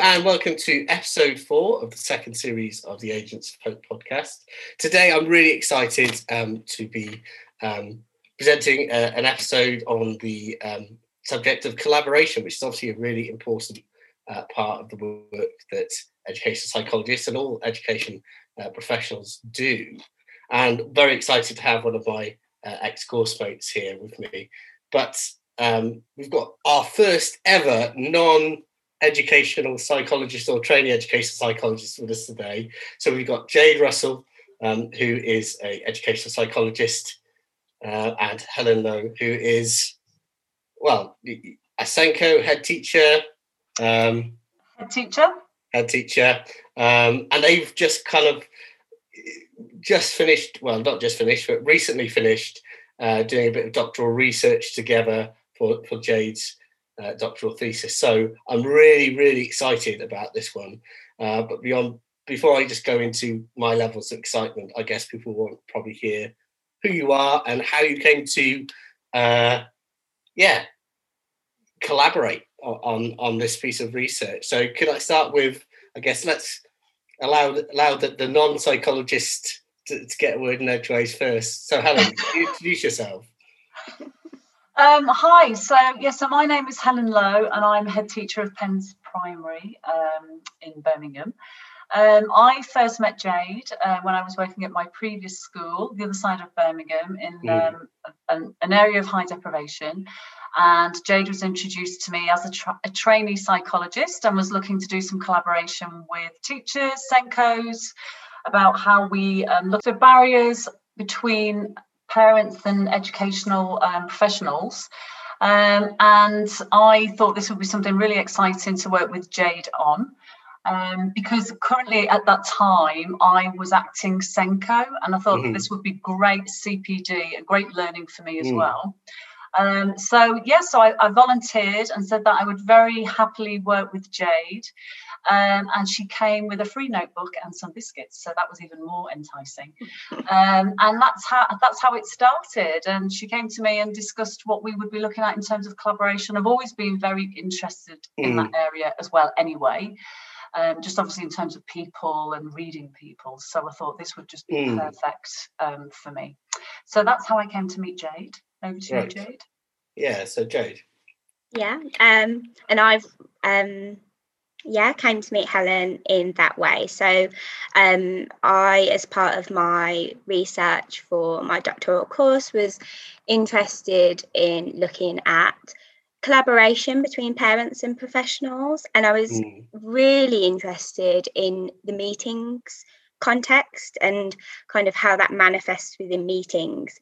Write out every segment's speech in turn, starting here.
and welcome to episode 4 of the second series of the Agents of Hope podcast. Today, I'm really excited to be presenting an episode on the subject of collaboration, which is obviously a really important part of the work that educational psychologists and all education professionals do. And very excited to have one of my ex-course mates here with me. But we've got our first ever non-educational psychologist or trainee educational psychologist with us today. So we've got Jade Russell, who is an educational psychologist, and Helen Lowe, who is, well, a SENCO head teacher. Head teacher. And they've just finished, well, not just finished, but recently finished doing a bit of doctoral research together for Jade's doctoral thesis. So I'm really, really excited about this one. But before I just go into my levels of excitement, I guess people want to probably hear who you are and how you came to, collaborate on this piece of research. So could I start with, I guess, let's allow the non-psychologist to get a word in edgeways first. So Helen, can you introduce yourself? Hi, so my name is Helen Lowe and I'm head teacher of Penn's Primary in Birmingham. I first met Jade when I was working at my previous school, the other side of Birmingham, in an area of high deprivation. And Jade was introduced to me as a trainee psychologist and was looking to do some collaboration with teachers, SENCOs, about how we looked at barriers between parents and educational professionals. And I thought this would be something really exciting to work with Jade on. Because currently at that time I was acting SENCO, and I thought that this would be great CPD and great learning for me as well. So I volunteered and said that I would very happily work with Jade, and she came with a free notebook and some biscuits, so that was even more enticing. And that's how it started. And she came to me and discussed what we would be looking at in terms of collaboration. I've always been very interested in that area as well anyway. Just obviously in terms of people and reading people. So I thought this would just be perfect for me. So that's how I came to meet Jade. Over to you, Jade. Yeah, so Jade. Yeah, and I've came to meet Helen in that way. So I, as part of my research for my doctoral course, was interested in looking at collaboration between parents and professionals, and I was really interested in the meetings context and kind of how that manifests within meetings.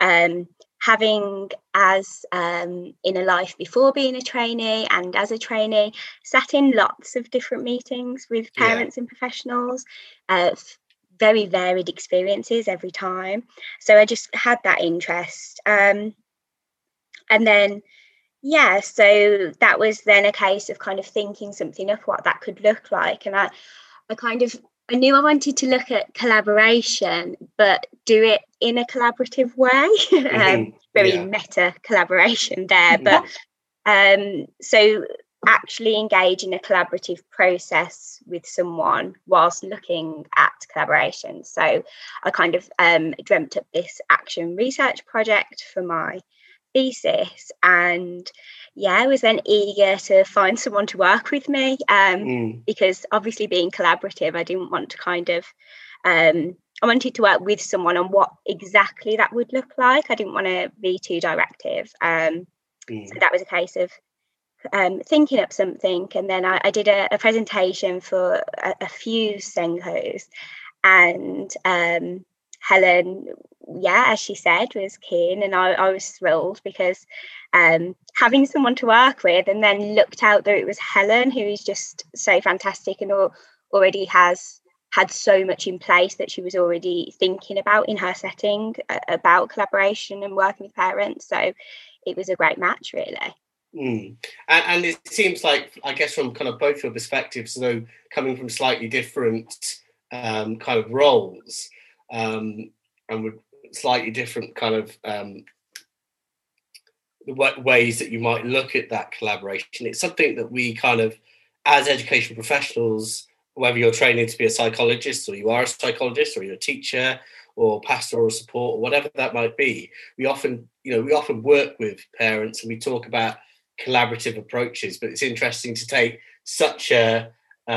Having as in a life before being a trainee and as a trainee, sat in lots of different meetings with parents and professionals, very varied experiences every time. So I just had that interest, and then so that was then a case of kind of thinking something up what that could look like. And I knew I wanted to look at collaboration, but do it in a collaborative way, meta collaboration there. But so actually engage in a collaborative process with someone whilst looking at collaboration. So I kind of dreamt up this action research project for my thesis, and I was then eager to find someone to work with me, because obviously being collaborative, I didn't want to kind of I wanted to work with someone on what exactly that would look like. I didn't want to be too directive, so that was a case of thinking up something. And then I did a presentation for a few SENCOs, and Helen, as she said, was keen, and I was thrilled because having someone to work with, and then looked out that it was Helen, who is just so fantastic and already has had so much in place that she was already thinking about in her setting about collaboration and working with parents. So it was a great match, really. And it seems like, I guess, from kind of both your perspectives, though coming from slightly different kind of roles, and with slightly different kind of ways that you might look at that collaboration. It's something that we kind of as educational professionals, whether you're training to be a psychologist, or you are a psychologist, or you're a teacher, or pastoral support, or whatever that might be, we often work with parents and we talk about collaborative approaches. But it's interesting to take such a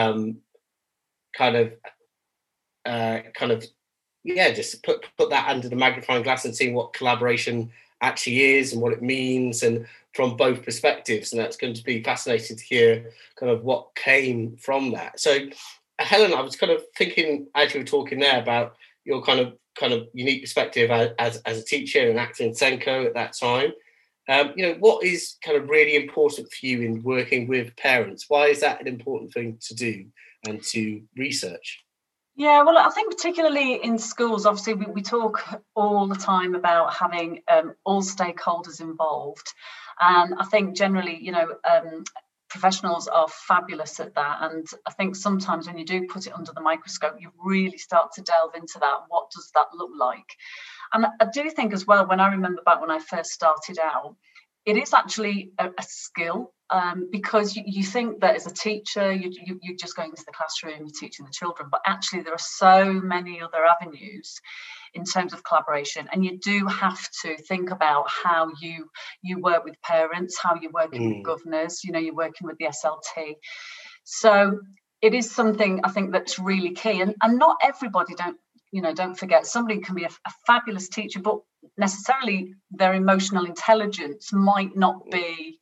just put that under the magnifying glass and seeing what collaboration actually is and what it means, and from both perspectives. And that's going to be fascinating to hear kind of what came from that. So Helen, I was kind of thinking as you were talking there about your kind of unique perspective as a teacher and actor in SENCO at that time. What is kind of really important for you in working with parents? Why is that an important thing to do and to research? Yeah, well, I think particularly in schools, obviously we talk all the time about having all stakeholders involved. And I think generally, professionals are fabulous at that. And I think sometimes when you do put it under the microscope, you really start to delve into that. What does that look like? And I do think as well, when I remember back when I first started out, it is actually a skill, because you think that as a teacher, you're just going into the classroom, you're teaching the children, but actually there are so many other avenues in terms of collaboration, and you do have to think about how you work with parents, how you're working with governors, you're working with the SLT. So it is something I think that's really key, and not everybody, don't forget, somebody can be a fabulous teacher, but necessarily their emotional intelligence might not be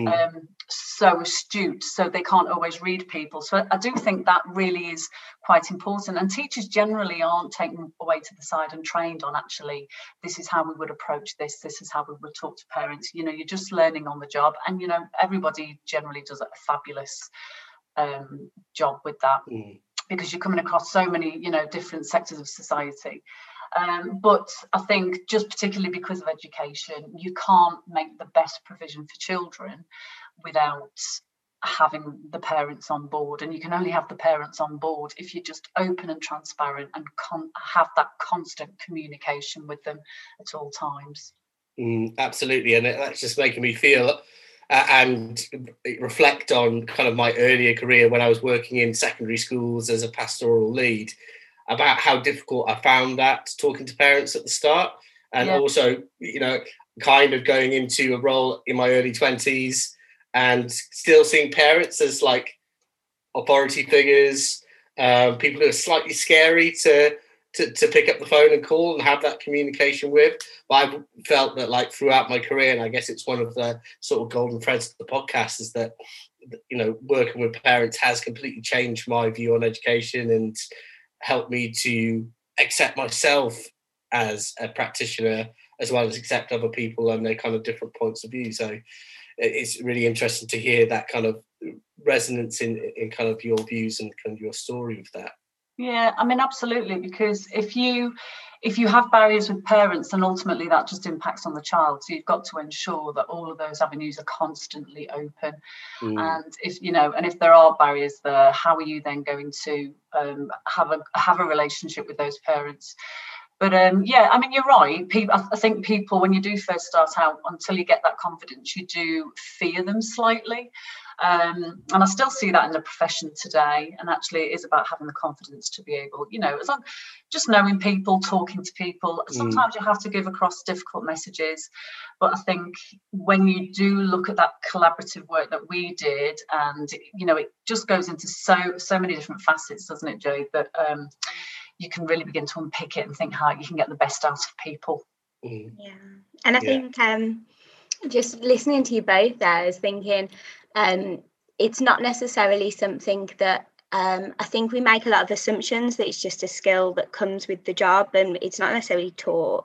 so astute, so they can't always read people. So I do think that really is quite important, and teachers generally aren't taken away to the side and trained on actually this is how we would approach this is how we would talk to parents. You're just learning on the job, and everybody generally does a fabulous job with that, because you're coming across so many different sectors of society. But I think just particularly because of education, you can't make the best provision for children without having the parents on board, and you can only have the parents on board if you're just open and transparent and have that constant communication with them at all times. Absolutely, and that's just making me feel and reflect on kind of my earlier career when I was working in secondary schools as a pastoral lead, about how difficult I found that talking to parents at the start, and also kind of going into a role in my early 20s and still seeing parents as like authority figures, people who are slightly scary to pick up the phone and call and have that communication with. But I've felt that like throughout my career, and I guess it's one of the sort of golden threads of the podcast, is that working with parents has completely changed my view on education and helped me to accept myself as a practitioner, as well as accept other people and their kind of different points of view. So it's really interesting to hear that kind of resonance in kind of your views and kind of your story with that. Yeah, I mean, absolutely, because if you have barriers with parents, then ultimately that just impacts on the child. So you've got to ensure that all of those avenues are constantly open. And if there are barriers there, how are you then going to have a relationship with those parents? But I mean, you're right. I think people, when you do first start out, until you get that confidence, you do fear them slightly. And I still see that in the profession today. And actually, it is about having the confidence to be able, as long just knowing people, talking to people. Sometimes you have to give across difficult messages. But I think when you do look at that collaborative work that we did, and, it just goes into so many different facets, doesn't it, Jade, that you can really begin to unpick it and think how you can get the best out of people. Yeah. And I think just listening to you both there, I was thinking, it's not necessarily something that I think we make a lot of assumptions that it's just a skill that comes with the job, and it's not necessarily taught.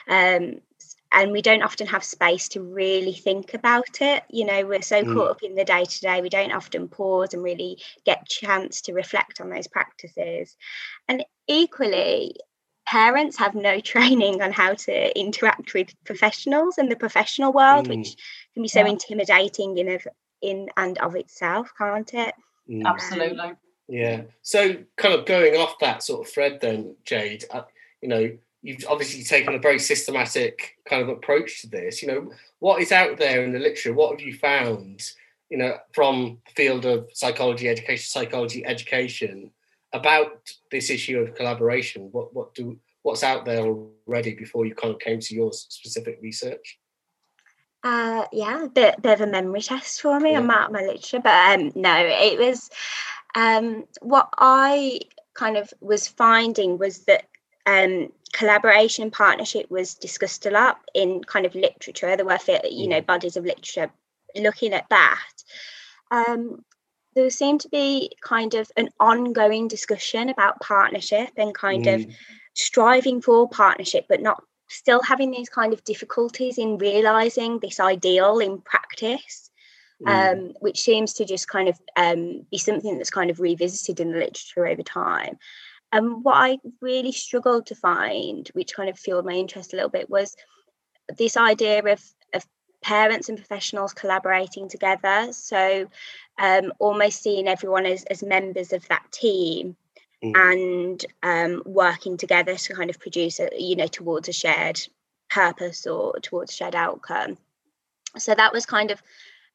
And we don't often have space to really think about it. We're so caught up in the day-to-day, we don't often pause and really get a chance to reflect on those practices. And equally, parents have no training on how to interact with professionals in the professional world, which can be so intimidating in and of itself, can't it? Absolutely. Yeah. So kind of going off that sort of thread then, Jade, you've obviously taken a very systematic kind of approach to this. What is out there in the literature? What have you found from the field of psychology education about this issue of collaboration? What's out there already before you kind of came to your specific research? Yeah, a bit of a memory test for me on my literature, but no, it was what I kind of was finding was that collaboration and partnership was discussed a lot in kind of literature. There were bodies of literature looking at that. There seemed to be kind of an ongoing discussion about partnership and kind of striving for partnership, but not still having these kind of difficulties in realizing this ideal in practice, which seems to just kind of be something that's kind of revisited in the literature over time. And what I really struggled to find, which kind of fueled my interest a little bit, was this idea of parents and professionals collaborating together. So almost seeing everyone as members of that team and working together to kind of produce towards a shared purpose or towards a shared outcome. So that was kind of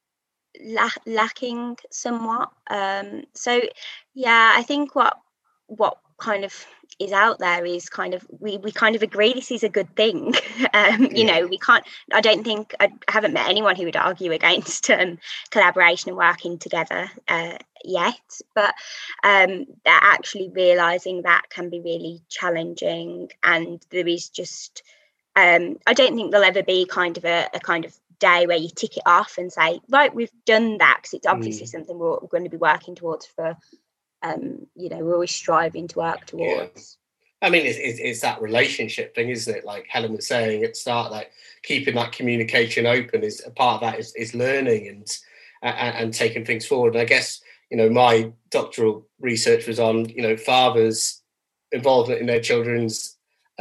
lacking somewhat. So yeah, I think what kind of is out there is kind of we kind of agree this is a good thing. We can't, I haven't met anyone who would argue against collaboration and working together yet, but that actually realizing that can be really challenging, and there is just I don't think there'll ever be kind of a kind of day where you tick it off and say, right, we've done that, because it's obviously something we're going to be working towards for we're always striving to work towards. I mean, it's that relationship thing, isn't it? Like Helen was saying at the start, like keeping that communication open is a part of that is learning and taking things forward. And I guess, my doctoral research was on, fathers' involvement in their children's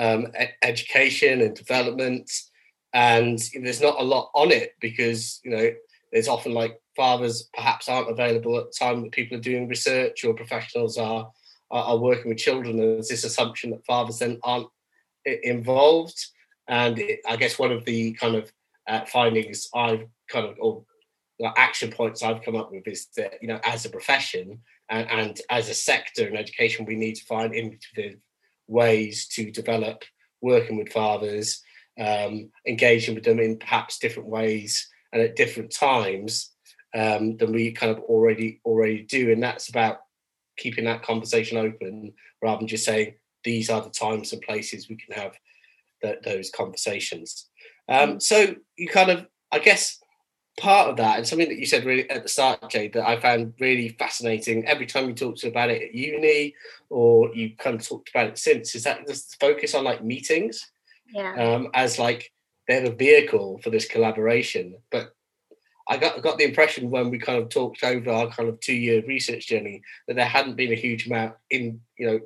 education and development. And there's not a lot on it because, there's often like fathers perhaps aren't available at the time that people are doing research or professionals are working with children. And there's this assumption that fathers then aren't involved. And I guess one of the kind of findings I've kind of, or action points I've come up with is that, as a profession and as a sector in education, we need to find innovative ways to develop working with fathers, engaging with them in perhaps different ways and at different times than we kind of already do. And that's about keeping that conversation open rather than just saying these are the times and places we can have those conversations. So you kind of, I guess, part of that, and something that you said really at the start, Jade, that I found really fascinating every time you talked about it at uni or you kind of talked about it since, is that just focus on like meetings as like they're the vehicle for this collaboration. But I got the impression when we kind of talked over our kind of 2-year research journey that there hadn't been a huge amount in,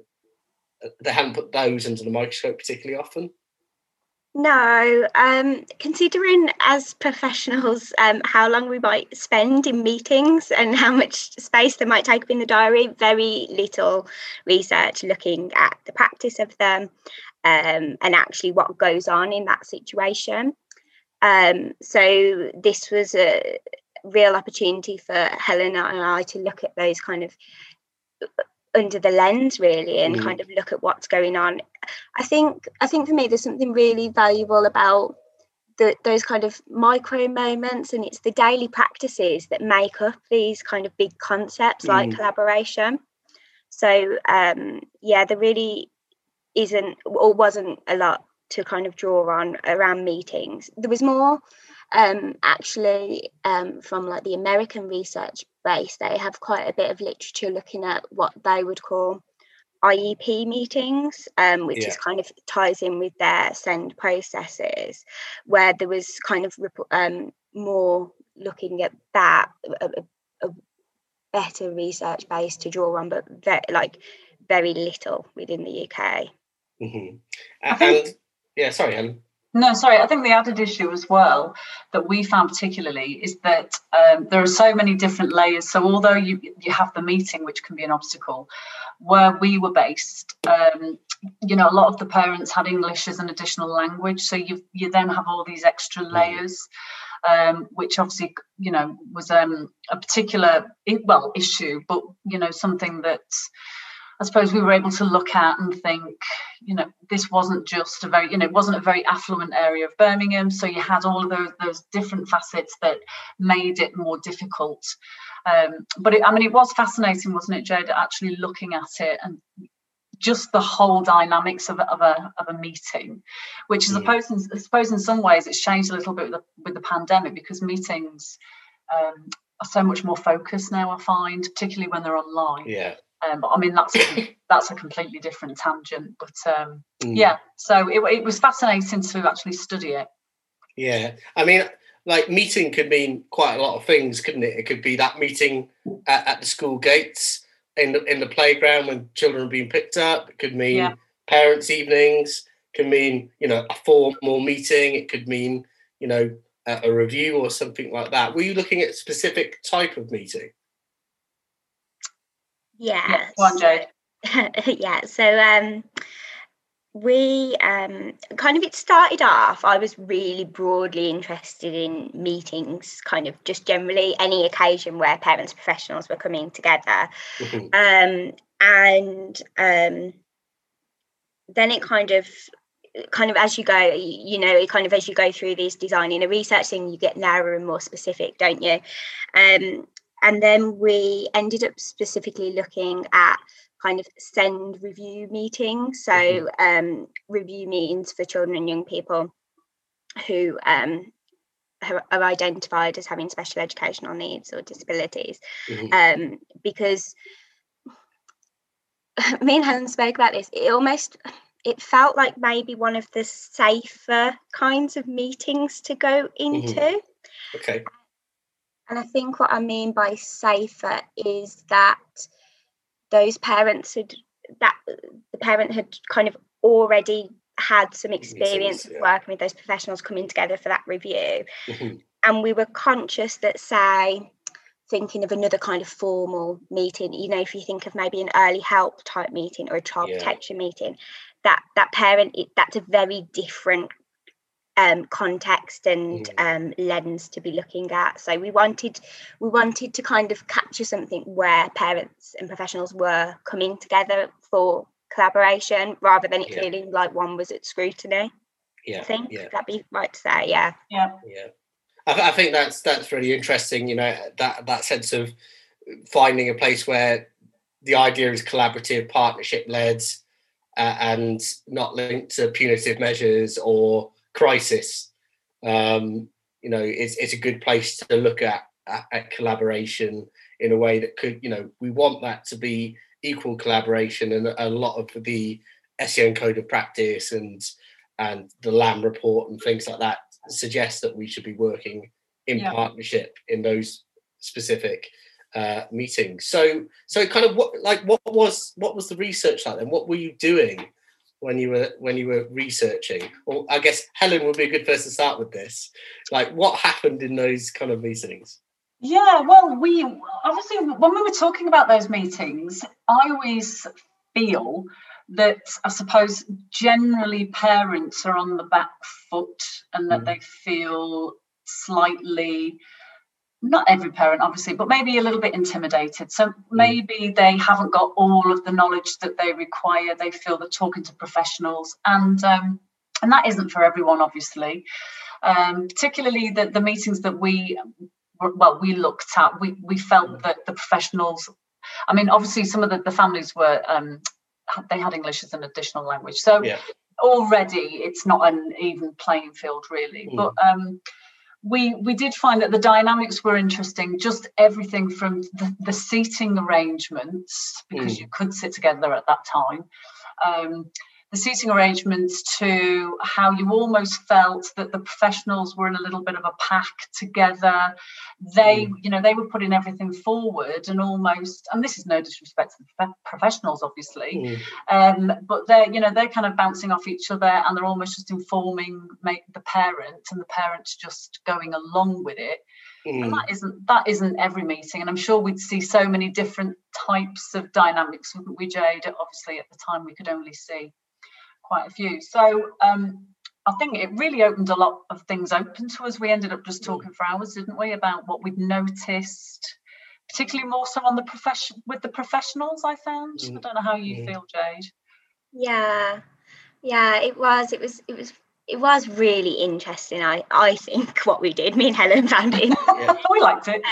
they hadn't put those under the microscope particularly often. No, considering as professionals how long we might spend in meetings and how much space they might take up in the diary, very little research looking at the practice of them and actually what goes on in that situation. So this was a real opportunity for Helen and I to look at those kind of under the lens really and kind of look at what's going on. I think for me there's something really valuable about those kind of micro moments, and it's the daily practices that make up these kind of big concepts like collaboration. So there really isn't or wasn't a lot to kind of draw on around meetings. There was more actually from like the American research base. They have quite a bit of literature looking at what they would call IEP meetings, which is kind of ties in with their SEND processes, where there was kind of more looking at that, a better research base to draw on, but very little within the UK. Sorry, Helen. No, sorry. I think the added issue as well that we found particularly is that there are so many different layers. So although you have the meeting, which can be an obstacle, where we were based, a lot of the parents had English as an additional language. So you then have all these extra layers. which obviously, was a particular, issue, but, something that I suppose we were able to look at and think, this wasn't just it wasn't a very affluent area of Birmingham. So you had all of those different facets that made it more difficult. But it was fascinating, wasn't it, Jade, actually looking at it and just the whole dynamics of a meeting, which is, I suppose in some ways it's changed a little bit with the pandemic, because meetings are so much more focused now, I find, particularly when they're online. Yeah. But that's a completely different tangent. But so it was fascinating to actually study it. Yeah, meeting could mean quite a lot of things, couldn't it? It could be that meeting at the school gates, in the playground when children are being picked up. It could mean parents' evenings. It could mean a formal meeting. It could mean a review or something like that. Were you looking at a specific type of meeting? Yeah. Go on, Jade. Yeah. So we it started off, I was really broadly interested in meetings, kind of just generally any occasion where parents, professionals were coming together. And then it kind of as you go, as you go through these designing a research thing, you get narrower and more specific, don't you? And then we ended up specifically looking at kind of SEND review meetings. So review meetings for children and young people who are identified as having special educational needs or disabilities. Because me and Helen spoke about this, it felt like maybe one of the safer kinds of meetings to go into. Okay. And I think what I mean by safer is that those parents the parent had kind of already had some experience of working with those professionals coming together for that review. And we were conscious that, say, thinking of another kind of formal meeting, if you think of maybe an early help type meeting or a child protection meeting, that parent, that's a very different context and lens to be looking at. So we wanted to kind of capture something where parents and professionals were coming together for collaboration, rather than it feeling like one was at scrutiny. I think that'd be right to say. I think that's really interesting, that sense of finding a place where the idea is collaborative, partnership led, and not linked to punitive measures or crisis. It's a good place to look at collaboration in a way that could, we want that to be equal collaboration, and a lot of the SEN Code of Practice and the LAM report and things like that suggest that we should be working in partnership in those specific meetings. So kind of what was the research like then? What were you doing when you were researching? Or I guess Helen would be a good person to start with this. Like, what happened in those kind of meetings? Yeah, well, we obviously, when we were talking about those meetings, I always feel that, I suppose, generally parents are on the back foot, and that they feel slightly, not every parent obviously, but maybe a little bit intimidated. So maybe they haven't got all of the knowledge that they require. They feel that talking to professionals, and that isn't for everyone, obviously. Particularly the meetings that we looked at, we felt that the professionals, I mean, obviously some of the families were, they had English as an additional language. So already it's not an even playing field, really. But we did find that the dynamics were interesting, just everything from the seating arrangements, because you could sit together at that time, the seating arrangements, to how you almost felt that the professionals were in a little bit of a pack together. They, they were putting everything forward, and almost, and this is no disrespect to the professionals, obviously, but they're kind of bouncing off each other, and they're almost just informing the parent, and the parent's just going along with it. And that isn't every meeting, and I'm sure we'd see so many different types of dynamics, wouldn't we, Jade? Obviously, at the time we could only see quite a few. So I think it really opened a lot of things open to us. We ended up just talking for hours, didn't we, about what we'd noticed, particularly more so on the with the professionals, I found. I don't know how you feel, Jade. Yeah, it was really interesting. I think what we did, me and Helen found it. We liked it.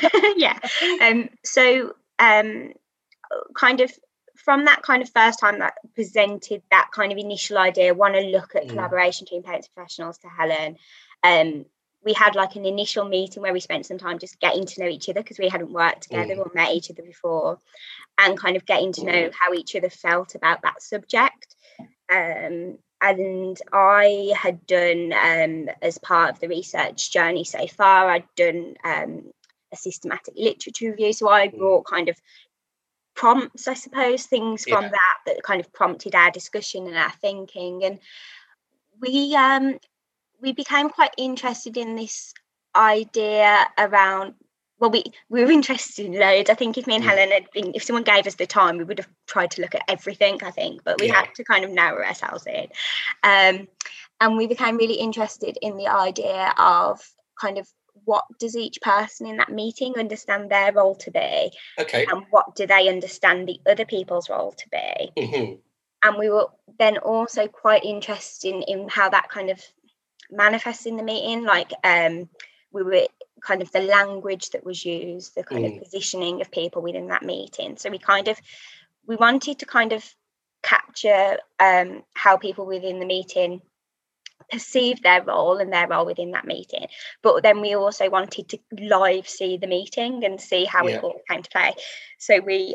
So kind of from that kind of first time that presented that kind of initial idea, want to look at collaboration between parents and professionals to Helen, we had like an initial meeting where we spent some time just getting to know each other because we hadn't worked together or met each other before, and kind of getting to know how each other felt about that subject. And I had done, as part of the research journey so far, I'd done a systematic literature review. So I brought kind of prompts, I suppose, things from that kind of prompted our discussion and our thinking. And we became quite interested in this idea around, well, we were interested in loads. I think if me and Helen had been, if someone gave us the time, we would have tried to look at everything, I think, but we had to kind of narrow ourselves in. And we became really interested in the idea of kind of what does each person in that meeting understand their role to be? Okay. And what do they understand the other people's role to be? Mm-hmm. And we were then also quite interested in how that kind of manifests in the meeting. Like we were kind of the language that was used, the kind of positioning of people within that meeting. So we wanted to kind of capture how people within the meeting perceive their role and their role within that meeting, but then we also wanted to live see the meeting and see how it all came to play. So we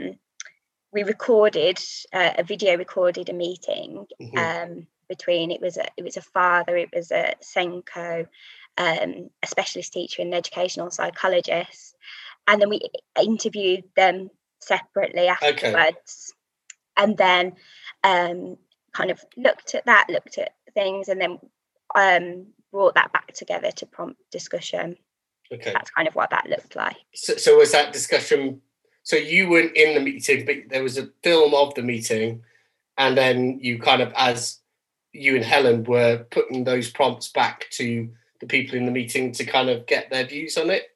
recorded a video recorded a meeting between it was a father, it was a SENCO, a specialist teacher and an educational psychologist, and then we interviewed them separately afterwards, and then kind of looked at things, and then brought that back together to prompt discussion. That's kind of what that looked like. So was that discussion, so you weren't in the meeting, but there was a film of the meeting, and then you kind of, as you and Helen were putting those prompts back to the people in the meeting to kind of get their views on it?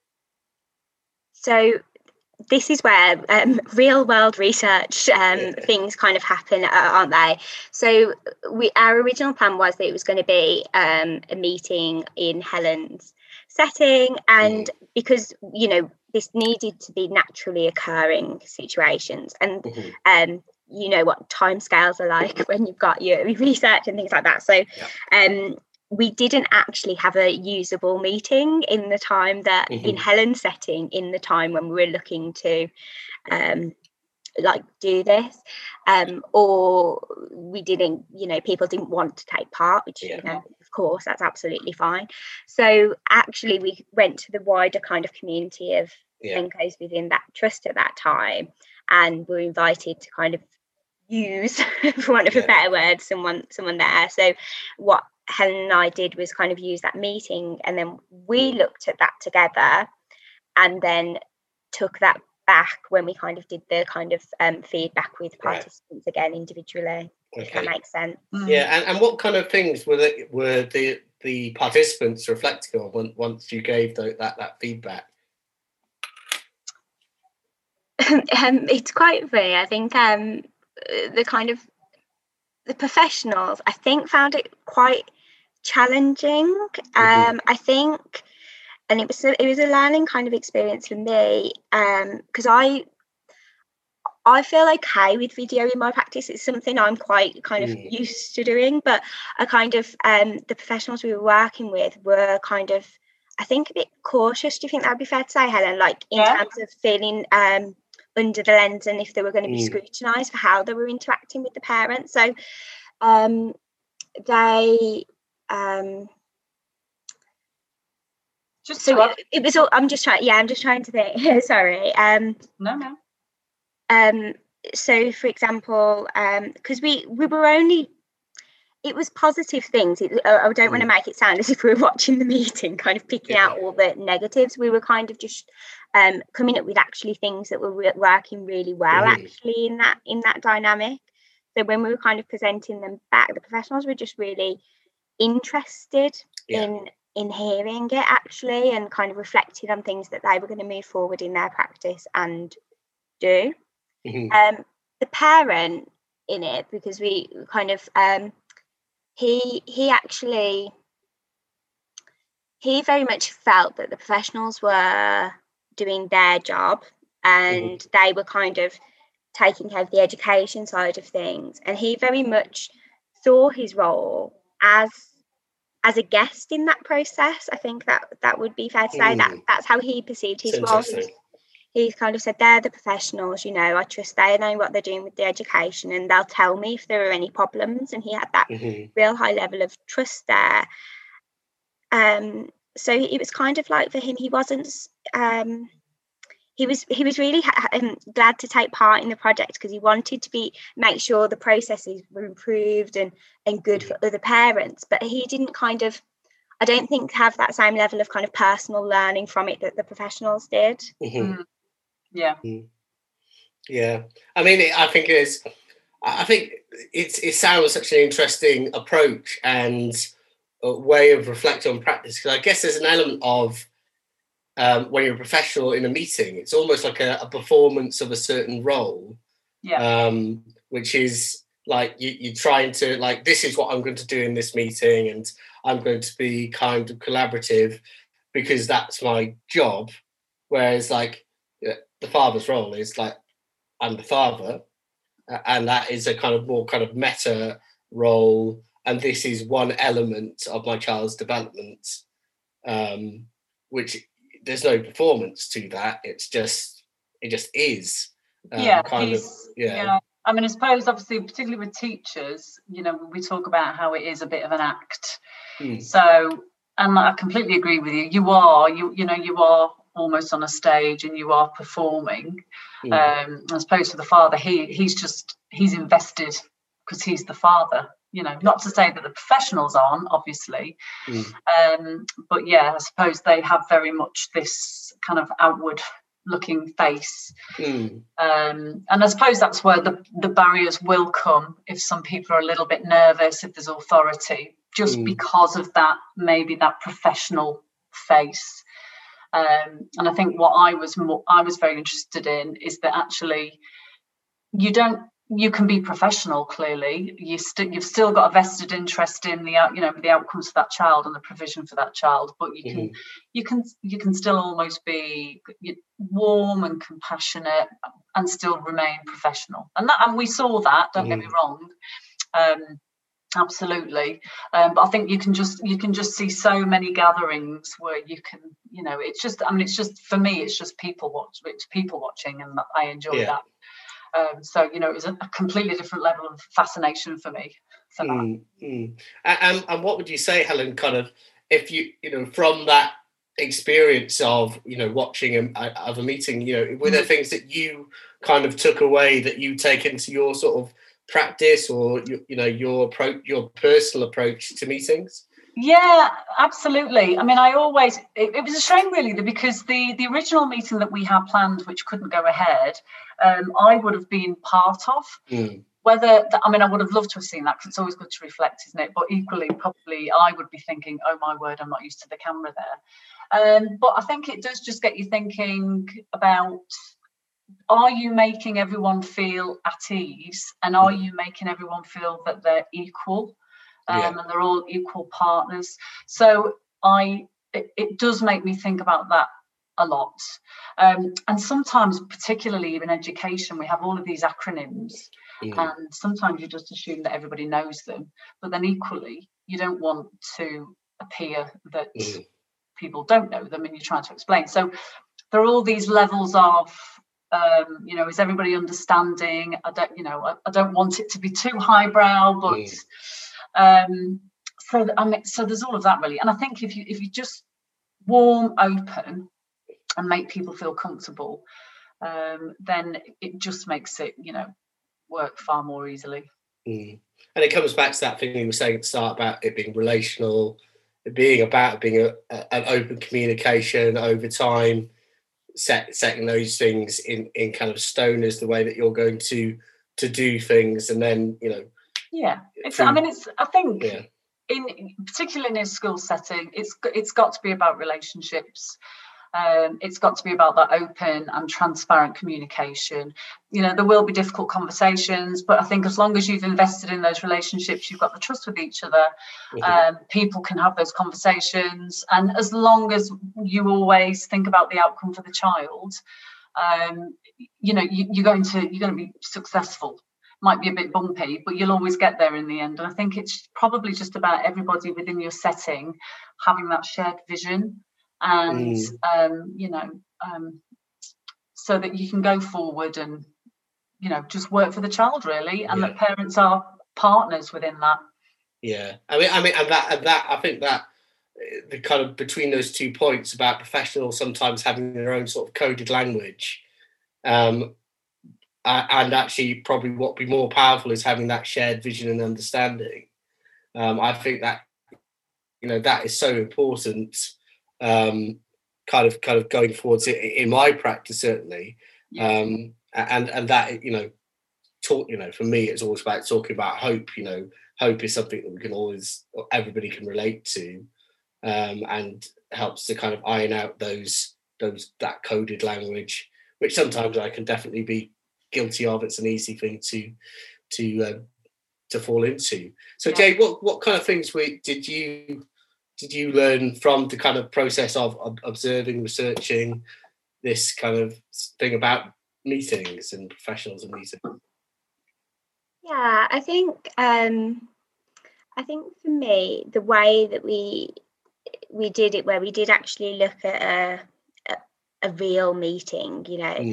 So this is where real world research things kind of happen, aren't they? So our original plan was that it was going to be a meeting in Helen's setting, and because, you know, this needed to be naturally occurring situations, and you know what timescales are like when you've got your research and things like that. So we didn't actually have a usable meeting in the time that in Helen's setting, in the time when we were looking to do this, or we didn't, you know, people didn't want to take part, which, you know, of course, that's absolutely fine. So actually we went to the wider kind of community of SENCOs within that trust at that time, and were invited to kind of use, for want of a better word, someone there. So what Helen and I did was kind of use that meeting, and then we looked at that together, and then took that back when we kind of did the kind of feedback with participants again individually. If that makes sense. And what kind of things were the participants reflecting on once you gave that feedback? It's quite funny. I think the professionals, I think, found it quite challenging. I think, and it was a learning kind of experience for me, because I feel okay with video in my practice. It's something I'm quite kind of used to doing, but I kind of the professionals we were working with were kind of, I think, a bit cautious. Do you think that would be fair to say, Helen? Like in terms of feeling under the lens, and if they were going to be scrutinised for how they were interacting with the parents. So they it was all, I'm just trying to think. Sorry. No. So for example, because we were only, it was positive things. I don't want to make it sound as if we were watching the meeting, kind of picking out all the negatives. We were kind of just coming up with actually things that were working really well, actually, in that dynamic. So when we were kind of presenting them back, the professionals were just really interested in hearing it actually, and kind of reflected on things that they were going to move forward in their practice and do. The parent in it, because we kind of he very much felt that the professionals were doing their job, and they were kind of taking care of the education side of things, and he very much saw his role as a guest in that process. I think that would be fair to say. That's how he perceived his role. He kind of said, they're the professionals, I trust they know what they're doing with the education, and they'll tell me if there are any problems. And he had that real high level of trust there. So it was kind of like, for him, he wasn't he was really glad to take part in the project, because he wanted to make sure the processes were improved and good for other parents. But he didn't I don't think, have that same level of kind of personal learning from it that the professionals did. Yeah. I mean, I think it sounds such an interesting approach and a way of reflecting on practice, because I guess there's an element of when you're a professional in a meeting, it's almost like a performance of a certain role, which is like you're trying to, like, this is what I'm going to do in this meeting, and I'm going to be kind of collaborative because that's my job. Whereas, like, the father's role is like, I'm the father, and that is a kind of more kind of meta role, and this is one element of my child's development, which there's no performance to that. It just is. I mean, I suppose, obviously, particularly with teachers, we talk about how it is a bit of an act. So, and I completely agree with you. You are almost on a stage, and you are performing. I suppose for the father, he's invested because he's the father. Not to say that the professionals aren't, obviously, but I suppose they have very much this kind of outward looking face, and I suppose that's where the barriers will come if some people are a little bit nervous, if there's authority, just because of that, maybe that professional face. And I think what I was very interested in is that actually you can be professional. Clearly, you've still got a vested interest in the outcomes for that child and the provision for that child, but you can still almost be warm and compassionate and still remain professional. And we saw that. Don't get me wrong. Absolutely, but I think you can just see so many gatherings where you can, it's just for me, it's just people watching, and I enjoy that. So it was a completely different level of fascination for me. For that. And what would you say, Helen? Kind of, if you from that experience of watching of a meeting, were there things that you kind of took away that you take into your sort of practice, or your approach, your personal approach to meetings? Yeah, absolutely. I mean, it was a shame really, because the original meeting that we had planned, which couldn't go ahead, I would have been part of. I would have loved to have seen that, because it's always good to reflect, isn't it? But equally, probably I would be thinking, oh my word, I'm not used to the camera there. But I think it does just get you thinking about, are you making everyone feel at ease, and are you making everyone feel that they're equal? And they're all equal partners. So it does make me think about that a lot. And sometimes, particularly in education, we have all of these acronyms, and sometimes you just assume that everybody knows them. But then equally, you don't want to appear that people don't know them, and you're trying to explain. So there are all these levels of, is everybody understanding? I don't want it to be too highbrow, but so there's all of that really. And I think if you just warm, open, and make people feel comfortable, then it just makes it work far more easily. And it comes back to that thing we were saying at the start about it being relational, it being an open communication over time, setting those things in kind of stone as the way that you're going to do things, and then I think particularly in a school setting, it's got to be about relationships. It's got to be about that open and transparent communication. There will be difficult conversations, but I think as long as you've invested in those relationships, you've got the trust with each other, people can have those conversations. And as long as you always think about the outcome for the child, you're going to be successful. Might be a bit bumpy, but you'll always get there in the end. And I think it's probably just about everybody within your setting having that shared vision, and so that you can go forward and just work for the child, really, and that parents are partners within that. I mean and that I think that the kind of between those 2 points about professionals sometimes having their own sort of coded language, and actually probably what would be more powerful is having that shared vision and understanding. I think that that is so important, kind of going forwards in my practice, certainly. And that for me it's always about talking about hope. Hope is something that everybody can relate to, and helps to kind of iron out that coded language, which sometimes I can definitely be guilty of. It's an easy thing to fall into. So Jade, what kind of things did you learn from the kind of process of observing, researching this kind of thing about meetings and professionals and meetings? Yeah, I think for me, the way that we did it, where we did actually look at a real meeting,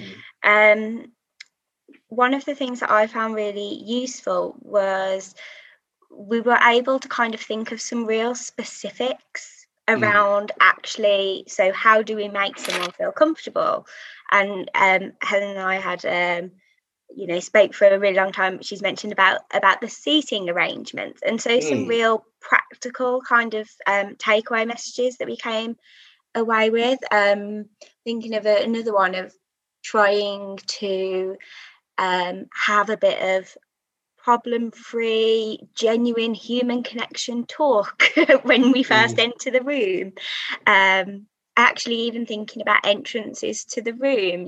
one of the things that I found really useful was we were able to kind of think of some real specifics around actually, so how do we make someone feel comfortable? And Helen and I had spoke for a really long time, but she's mentioned about the seating arrangements, and so some real practical kind of takeaway messages that we came away with. Thinking of another one of trying to have a bit of problem-free, genuine human connection talk when we first enter the room. Actually, even thinking about entrances to the room,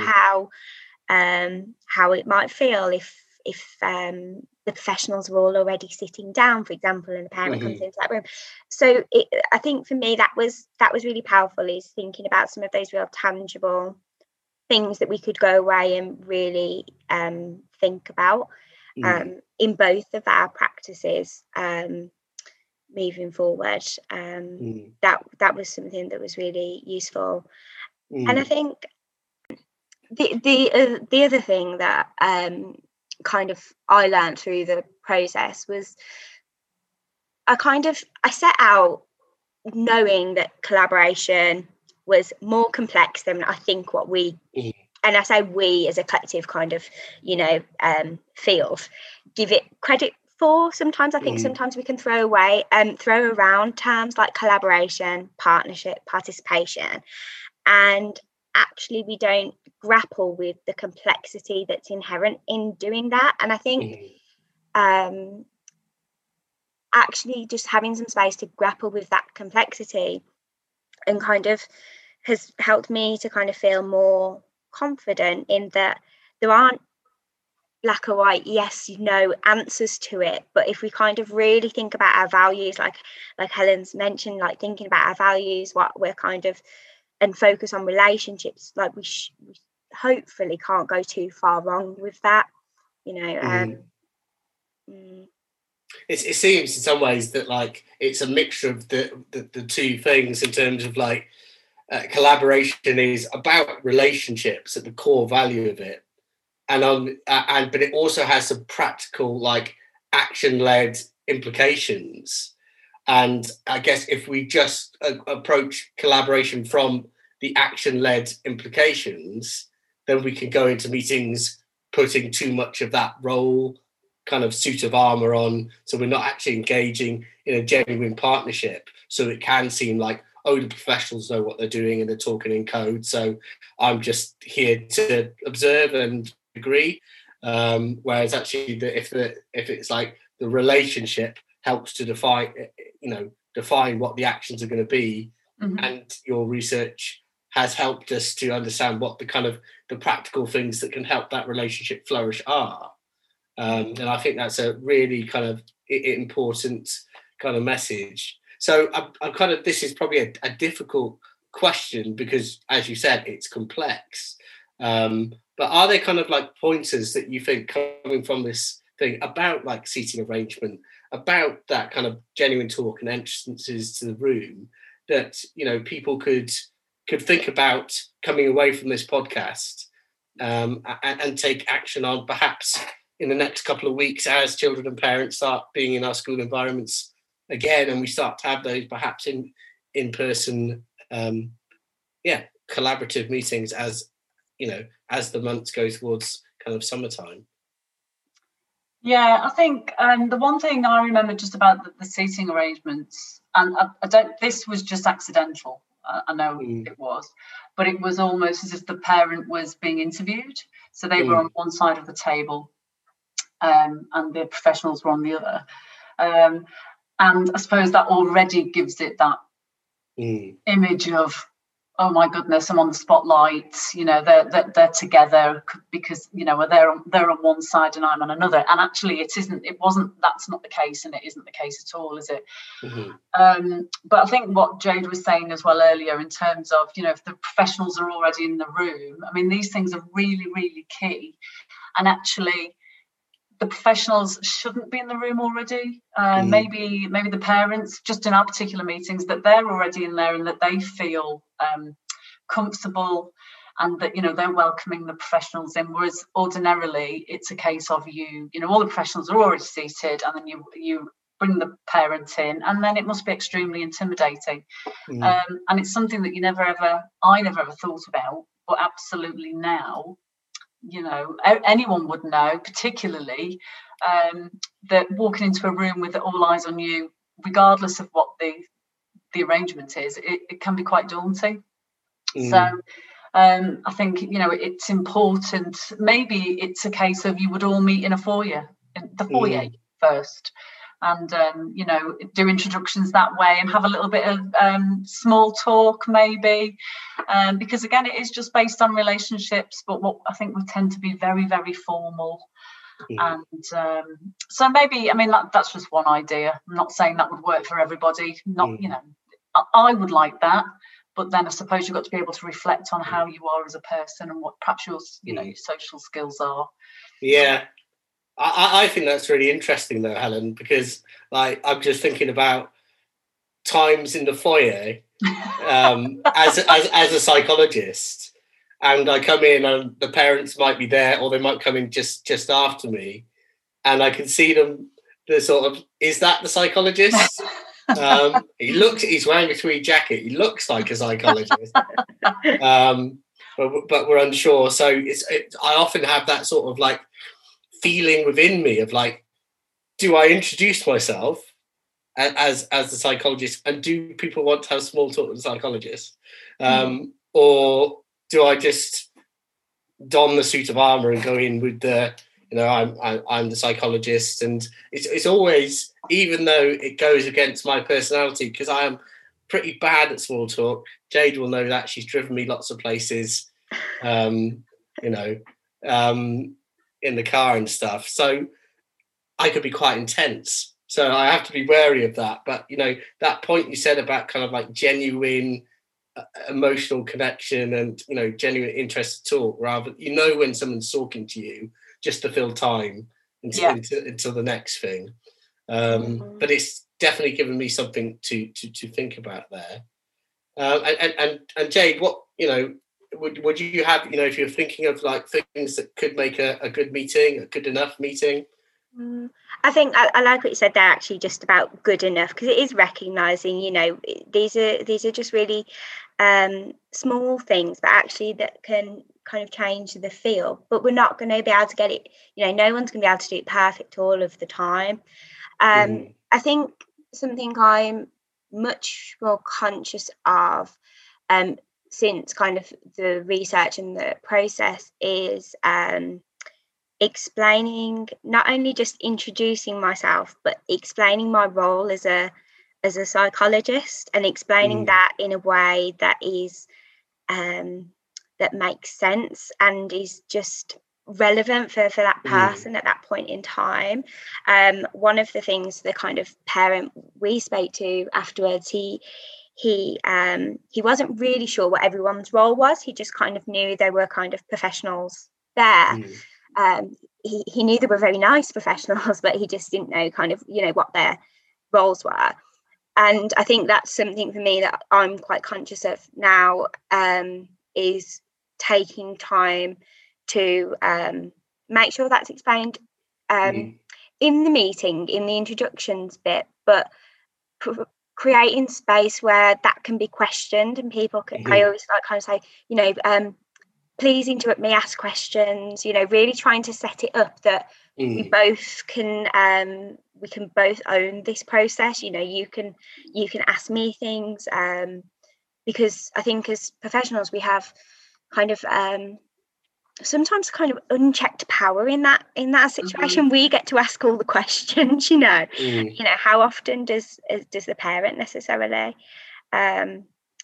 how it might feel if the professionals were all already sitting down, for example, and the parent comes into that room. So I think for me that was really powerful, is thinking about some of those real tangible things that we could go away and really think about in both of our practices moving forward. That was something that was really useful. And I think the other thing that kind of I learned through the process was I set out knowing that collaboration was more complex than I think what we, and I say we as a collective kind of, field, give it credit for. Sometimes I think sometimes we can throw around terms like collaboration, partnership, participation, and actually we don't grapple with the complexity that's inherent in doing that. And I think actually just having some space to grapple with that complexity and kind of has helped me to kind of feel more confident in that there aren't black or white, yes, answers to it. But if we kind of really think about our values, like Helen's mentioned, like thinking about our values, what we're kind of, and focus on relationships, like we hopefully can't go too far wrong with that, It seems in some ways that like it's a mixture of the two things, in terms of like collaboration is about relationships at the core value of it, but it also has some practical like action-led implications. And I guess if we just approach collaboration from the action-led implications, then we can go into meetings putting too much of that role kind of suit of armor on, so we're not actually engaging in a genuine partnership. So it can seem like, oh, the professionals know what they're doing and they're talking in code, so I'm just here to observe and agree. Whereas actually, if it's like the relationship helps to define what the actions are going to be. And your research has helped us to understand what the practical things that can help that relationship flourish are. And I think that's a really kind of important kind of message. So this is probably a difficult question because, as you said, it's complex. But are there kind of like pointers that you think coming from this thing about like seating arrangement, about that kind of genuine talk and entrances to the room that, you know, people could think about coming away from this podcast and take action on, perhaps in the next couple of weeks as children and parents start being in our school environments again, and we start to have those perhaps in person collaborative meetings as the months go towards kind of summertime. Yeah, I think the one thing I remember just about the seating arrangements, and this was just accidental, I know it was, but it was almost as if the parent was being interviewed. So they were on one side of the table and the professionals were on the other. And I suppose that already gives it that image of, oh my goodness, I'm on the spotlight, you know, they're together because, you know, they're on one side and I'm on another. And actually that's not the case, and it isn't the case at all, is it? But I think what Jade was saying as well earlier in terms of, you know, if the professionals are already in the room, I mean, these things are really, really key. And actually, the professionals shouldn't be in the room already. Maybe the parents, just in our particular meetings, that they're already in there and that they feel comfortable and that, you know, they're welcoming the professionals in. Whereas ordinarily, it's a case of you know, all the professionals are already seated, and then you bring the parent in, and then it must be extremely intimidating. And it's something that I never ever thought about, but absolutely now, you know, anyone would know, particularly that walking into a room with all eyes on you, regardless of what the arrangement is, it can be quite daunting. So I think, you know, it's important. Maybe it's a case of you would all meet in the foyer first, and you know, do introductions that way and have a little bit of small talk maybe, because again, it is just based on relationships, but what I think we tend to be very, very formal. And so maybe, I mean, that's just one idea. I'm not saying that would work for everybody, you know, I would like that, but then I suppose you've got to be able to reflect on how you are as a person and what perhaps your your social skills are. Yeah, I think that's really interesting though, Helen, because like I'm just thinking about times in the foyer as a psychologist, and I come in and the parents might be there, or they might come in just after me, and I can see them. The sort of, is that the psychologist? He's wearing a tweed jacket. He looks like a psychologist, but we're unsure. So I often have that sort of like feeling within me of like, do I introduce myself as the psychologist, and do people want to have small talk with the psychologist, or do I just don the suit of armor and go in with the, you know, I'm the psychologist? And it's always, even though it goes against my personality, because I am pretty bad at small talk. Jade will know that. She's driven me lots of places, you know, in the car and stuff. So I could be quite intense. So I have to be wary of that. But, you know, that point you said about kind of like genuine emotional connection and, you know, genuine interest to talk, rather, you know, when someone's talking to you just to fill time until the next thing. But it's definitely given me something to think about there. And Jade, what, you know, would you have, you know, if you're thinking of like things that could make a good meeting, a good enough meeting? I think I like what you said there, actually, just about good enough, because it is recognising, you know, these are just really small things, but actually that can kind of change the feel. But we're not going to be able to get it, you know, no one's going to be able to do it perfect all of the time. I think something I'm much more conscious of since kind of the research and the process is explaining, not only just introducing myself, but explaining my role as a psychologist, and explaining that in a way that is that makes sense and is just relevant for that person at that point in time. One of the things, the kind of parent we spoke to afterwards, he wasn't really sure what everyone's role was. He just kind of knew there were kind of professionals there. He knew they were very nice professionals, but he just didn't know kind of, what their roles were. And I think that's something for me that I'm quite conscious of now, is taking time to make sure that's explained in the meeting, in the introductions bit, but creating space where that can be questioned, and people can, I always like kind of say, please interrupt me, ask questions, really trying to set it up that we both can we can both own this process. You can ask me things, because I think as professionals we have kind of sometimes kind of unchecked power in that situation. We get to ask all the questions. How often does the parent necessarily? And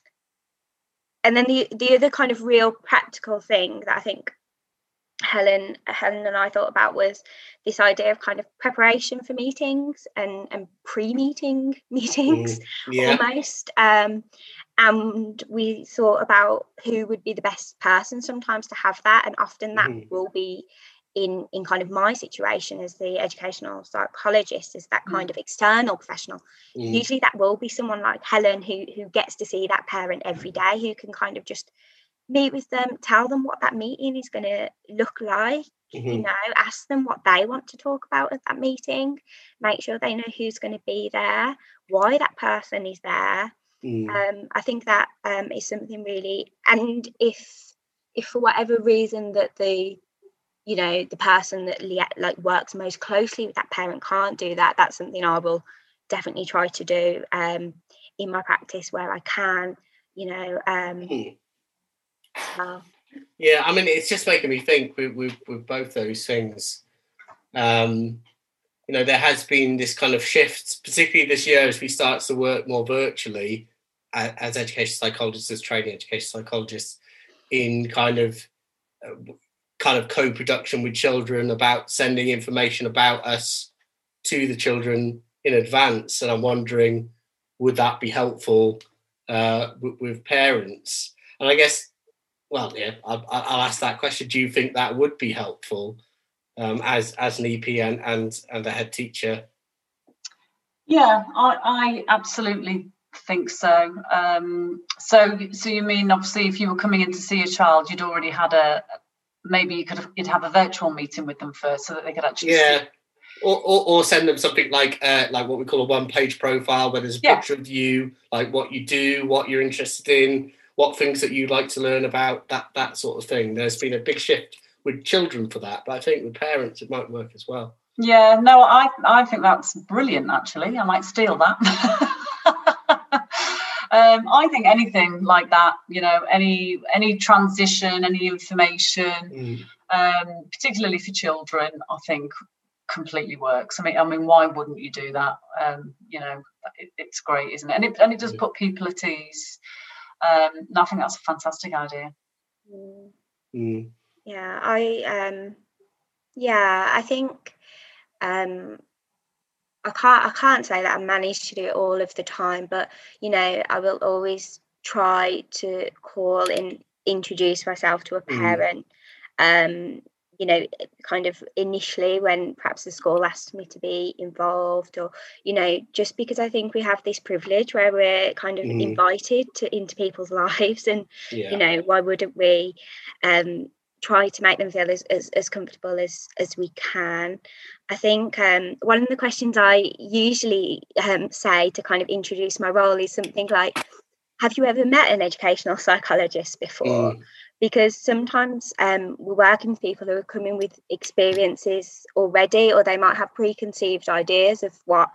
then the other kind of real practical thing that I think Helen and I thought about was this idea of kind of preparation for meetings and pre-meeting meetings almost. And we thought about who would be the best person sometimes to have that, and often that will be in kind of my situation as the educational psychologist, as that kind of external professional. Usually that will be someone like Helen who gets to see that parent every day, who can kind of just meet with them, tell them what that meeting is going to look like, ask them what they want to talk about at that meeting, make sure they know who's going to be there, why that person is there. I think that is something really, and if for whatever reason that the person that works most closely with that parent can't do that, that's something I will definitely try to do in my practice where I can. Yeah, I mean, it's just making me think with both those things. There has been this kind of shift, particularly this year as we start to work more virtually as education psychologists, as training education psychologists, in kind of co-production with children, about sending information about us to the children in advance. And I'm wondering, would that be helpful with parents? And I guess, I'll ask that question. Do you think that would be helpful as an EP and a head teacher? Yeah, I absolutely think so. So you mean, obviously, if you were coming in to see a child, you'd already had you'd have a virtual meeting with them first, so that they could actually see. Or send them something like what we call a one-page profile, where there's a picture of you, like what you do, what you're interested in, what things that you'd like to learn about, that sort of thing. There's been a big shift with children for that, but I think with parents it might work as well. Yeah, no, I think that's brilliant, actually. I might steal that. I think anything like that, any transition, any information, particularly for children, I think completely works. I mean, why wouldn't you do that? It's great, isn't it? And it does put people at ease. And I think that's a fantastic idea. Yeah, I think I can't say that I manage to do it all of the time, but I will always try to call and introduce myself to a parent. Kind of initially when perhaps the school asks me to be involved, or just because I think we have this privilege where we're kind of invited into people's lives, and why wouldn't we try to make them feel as comfortable as we can. I think one of the questions I usually say to kind of introduce my role is something like, have you ever met an educational psychologist before? Because sometimes we're working with people who are coming with experiences already, or they might have preconceived ideas of what